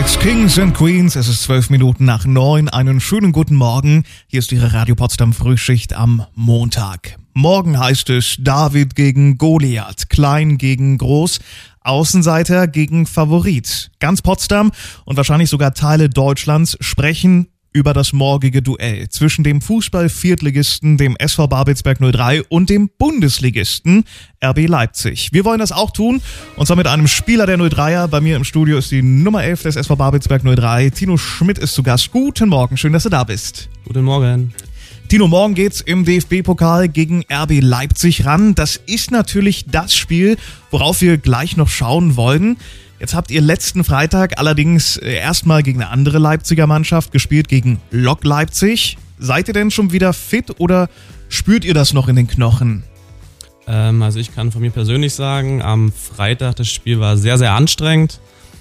Mit Kings and Queens, es ist 12 Minuten nach 9. Einen schönen guten Morgen. Hier ist Ihre Radio Potsdam Frühschicht am Montag. Morgen heißt es David gegen Goliath, Klein gegen Groß, Außenseiter gegen Favorit. Ganz Potsdam und wahrscheinlich sogar Teile Deutschlands sprechen über das morgige Duell zwischen dem Fußball-Viertligisten, dem SV Babelsberg 03 und dem Bundesligisten RB Leipzig. Wir wollen das auch tun, und zwar mit einem Spieler der 03er. Bei mir im Studio ist die Nummer 11 des SV Babelsberg 03. Tino Schmidt ist zu Gast. Guten Morgen, schön, dass du da bist. Guten Morgen. Tino, morgen geht's im DFB-Pokal gegen RB Leipzig ran. Das ist natürlich das Spiel, worauf wir gleich noch schauen wollen. Jetzt habt ihr letzten Freitag allerdings erstmal gegen eine andere Leipziger Mannschaft gespielt, gegen Lok Leipzig. Seid ihr denn schon wieder fit oder spürt ihr das noch in den Knochen? Also ich kann von mir persönlich sagen, am Freitag das Spiel war sehr, sehr anstrengend.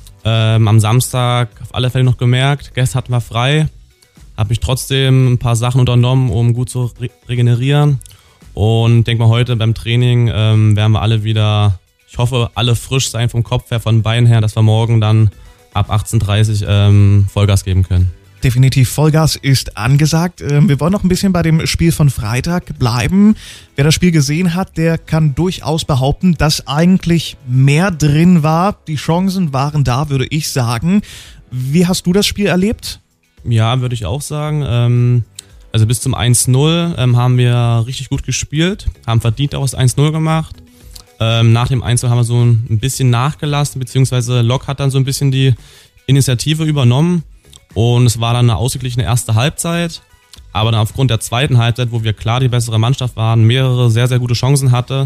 Am Samstag auf alle Fälle noch gemerkt, gestern hatten wir frei. Habe mich trotzdem ein paar Sachen unternommen, um gut zu regenerieren. Und denke mal, heute beim Training werden wir alle wieder, ich hoffe, alle frisch sein vom Kopf her, von Beinen her, dass wir morgen dann ab 18:30 Vollgas geben können. Definitiv, Vollgas ist angesagt. Wir wollen noch ein bisschen bei dem Spiel von Freitag bleiben. Wer das Spiel gesehen hat, der kann durchaus behaupten, dass eigentlich mehr drin war. Die Chancen waren da, würde ich sagen. Wie hast du das Spiel erlebt? Ja, würde ich auch sagen. Also bis zum 1:0 haben wir richtig gut gespielt, haben verdient auch das 1:0 gemacht. Nach dem 1:0 haben wir so ein bisschen nachgelassen, beziehungsweise Lok hat dann so ein bisschen die Initiative übernommen und es war dann eine ausgeglichene erste Halbzeit. Aber dann aufgrund der zweiten Halbzeit, wo wir klar die bessere Mannschaft waren, mehrere sehr, sehr gute Chancen hatten,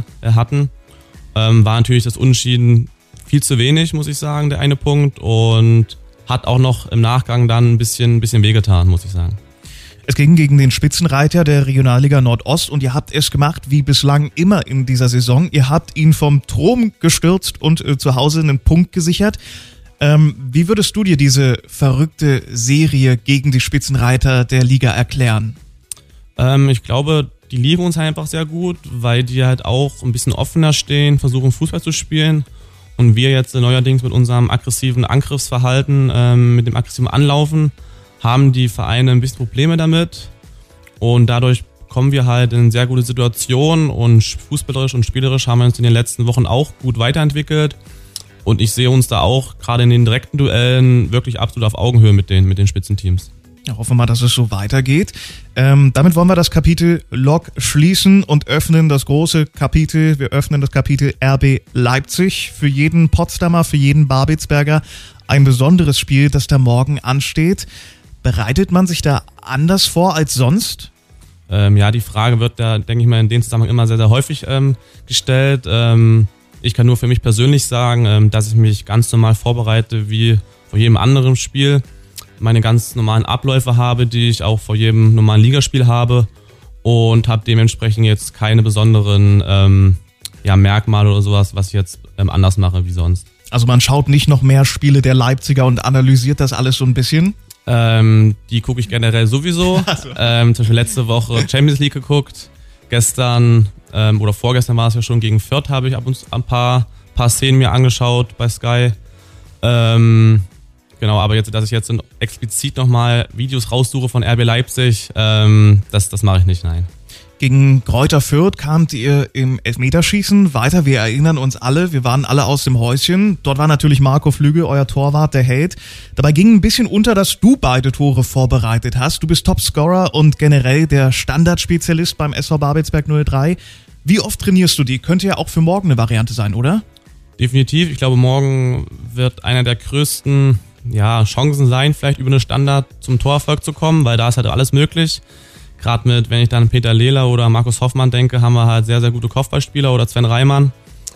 war natürlich das Unentschieden viel zu wenig, muss ich sagen, der eine Punkt, und hat auch noch im Nachgang dann ein bisschen wehgetan, muss ich sagen. Es ging gegen den Spitzenreiter der Regionalliga Nordost und ihr habt es gemacht wie bislang immer in dieser Saison. Ihr habt ihn vom Thron gestürzt und zu Hause einen Punkt gesichert. Wie würdest du dir diese verrückte Serie gegen die Spitzenreiter der Liga erklären? Ich glaube, die lieben uns halt einfach sehr gut, weil die halt auch ein bisschen offener stehen, versuchen Fußball zu spielen. Und wir jetzt neuerdings mit unserem aggressiven Angriffsverhalten, mit dem aggressiven Anlaufen, haben die Vereine ein bisschen Probleme damit. Und dadurch kommen wir halt in sehr gute Situationen, und fußballerisch und spielerisch haben wir uns in den letzten Wochen auch gut weiterentwickelt. Und ich sehe uns da auch gerade in den direkten Duellen wirklich absolut auf Augenhöhe mit den Spitzenteams. Ja, hoffen wir mal, dass es so weitergeht. Damit wollen wir das Kapitel Lok schließen und öffnen das große Kapitel. Wir öffnen das Kapitel RB Leipzig. Für jeden Potsdamer, für jeden Babelsberger ein besonderes Spiel, das da morgen ansteht. Bereitet man sich da anders vor als sonst? Ja, die Frage wird da, denke ich mal, in dem Zusammenhang immer sehr, sehr häufig gestellt. Ich kann nur für mich persönlich sagen, dass ich mich ganz normal vorbereite wie vor jedem anderen Spiel. Meine ganz normalen Abläufe habe, die ich auch vor jedem normalen Ligaspiel habe, und habe dementsprechend jetzt keine besonderen Merkmale oder sowas, was ich jetzt anders mache wie sonst. Also man schaut nicht noch mehr Spiele der Leipziger und analysiert das alles so ein bisschen? Die gucke ich generell sowieso. Zum Beispiel letzte Woche Champions League geguckt. Gestern oder vorgestern war es ja schon, gegen Fürth habe ich ab und zu ein paar Szenen mir angeschaut bei Sky. Genau, aber jetzt, dass ich jetzt explizit nochmal Videos raussuche von RB Leipzig, das mache ich nicht, nein. Gegen Greuther Fürth kamt ihr im Elfmeterschießen weiter. Wir erinnern uns alle, wir waren alle aus dem Häuschen. Dort war natürlich Marco Flügel, euer Torwart, der Held. Dabei ging ein bisschen unter, dass du beide Tore vorbereitet hast. Du bist Topscorer und generell der Standardspezialist beim SV Babelsberg 03. Wie oft trainierst du die? Könnte ja auch für morgen eine Variante sein, oder? Definitiv. Ich glaube, morgen wird einer der größten Chancen sein, vielleicht über eine Standard zum Torerfolg zu kommen, weil da ist halt alles möglich. Gerade mit, wenn ich dann Peter Lehler oder Markus Hoffmann denke, haben wir halt sehr, sehr gute Kopfballspieler, oder Sven Reimann.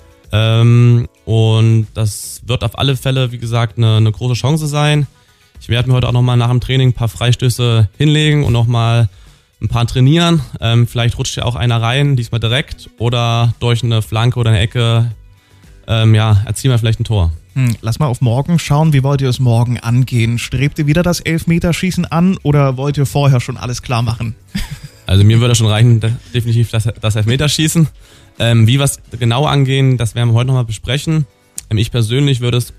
Und das wird auf alle Fälle, wie gesagt, eine große Chance sein. Ich werde mir heute auch nochmal nach dem Training ein paar Freistöße hinlegen und nochmal ein paar trainieren. Vielleicht rutscht ja auch einer rein, diesmal direkt, oder durch eine Flanke oder eine Ecke erzielen wir vielleicht ein Tor. Lass mal auf morgen schauen. Wie wollt ihr es morgen angehen? Strebt ihr wieder das Elfmeterschießen an oder wollt ihr vorher schon alles klar machen? Also mir würde schon reichen, definitiv das Elfmeterschießen. Wie wir es genau angehen, das werden wir heute nochmal besprechen. Ich persönlich würde es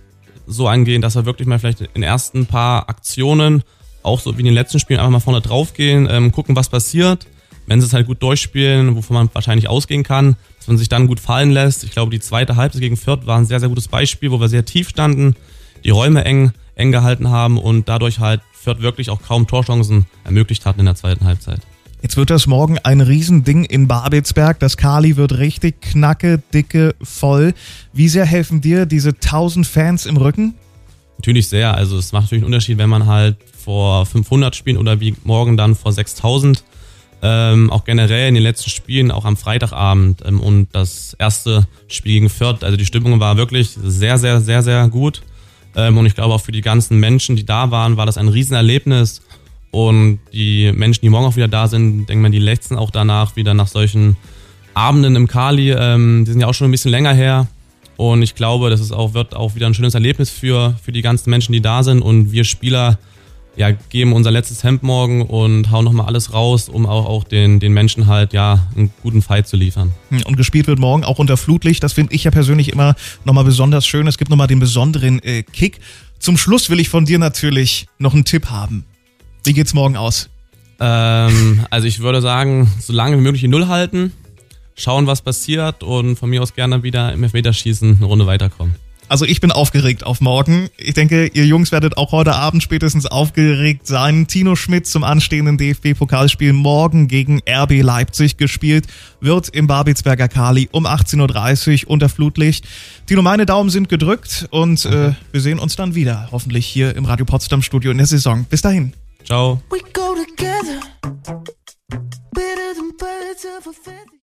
so angehen, dass wir wirklich mal vielleicht in den ersten paar Aktionen, auch so wie in den letzten Spielen, einfach mal vorne drauf gehen, gucken, was passiert. Wenn sie es halt gut durchspielen, wovon man wahrscheinlich ausgehen kann, dass man sich dann gut fallen lässt. Ich glaube, die zweite Halbzeit gegen Fürth war ein sehr, sehr gutes Beispiel, wo wir sehr tief standen, die Räume eng gehalten haben und dadurch halt Fürth wirklich auch kaum Torchancen ermöglicht hatten in der zweiten Halbzeit. Jetzt wird das morgen ein Riesending in Babelsberg. Das Kali wird richtig knacke, dicke, voll. Wie sehr helfen dir diese 1000 Fans im Rücken? Natürlich sehr. Also es macht natürlich einen Unterschied, wenn man halt vor 500 spielt oder wie morgen dann vor 6000. Auch generell in den letzten Spielen, auch am Freitagabend und das erste Spiel gegen Fürth. Also die Stimmung war wirklich sehr, sehr, sehr, sehr gut. Und ich glaube auch für die ganzen Menschen, die da waren, war das ein Riesenerlebnis. Und die Menschen, die morgen auch wieder da sind, denke mal, die lechzen auch danach wieder nach solchen Abenden im Kali. Die sind ja auch schon ein bisschen länger her. Und ich glaube, das wird auch wieder ein schönes Erlebnis für die ganzen Menschen, die da sind. Und wir Spieler geben unser letztes Hemd morgen und hauen nochmal alles raus, um auch den Menschen halt einen guten Fight zu liefern. Und gespielt wird morgen auch unter Flutlicht. Das finde ich ja persönlich immer nochmal besonders schön. Es gibt nochmal den besonderen Kick. Zum Schluss will ich von dir natürlich noch einen Tipp haben. Wie geht's morgen aus? Also ich würde sagen, so lange wie möglich die Null halten, schauen, was passiert und von mir aus gerne wieder im Elfmeterschießen eine Runde weiterkommen. Also ich bin aufgeregt auf morgen. Ich denke, ihr Jungs werdet auch heute Abend spätestens aufgeregt sein. Tino Schmidt zum anstehenden DFB-Pokalspiel morgen gegen RB Leipzig gespielt, wird im Babelsberger Kali um 18.30 Uhr unter Flutlicht. Tino, meine Daumen sind gedrückt und wir sehen uns dann wieder, hoffentlich hier im Radio Potsdam Studio in der Saison. Bis dahin. Ciao.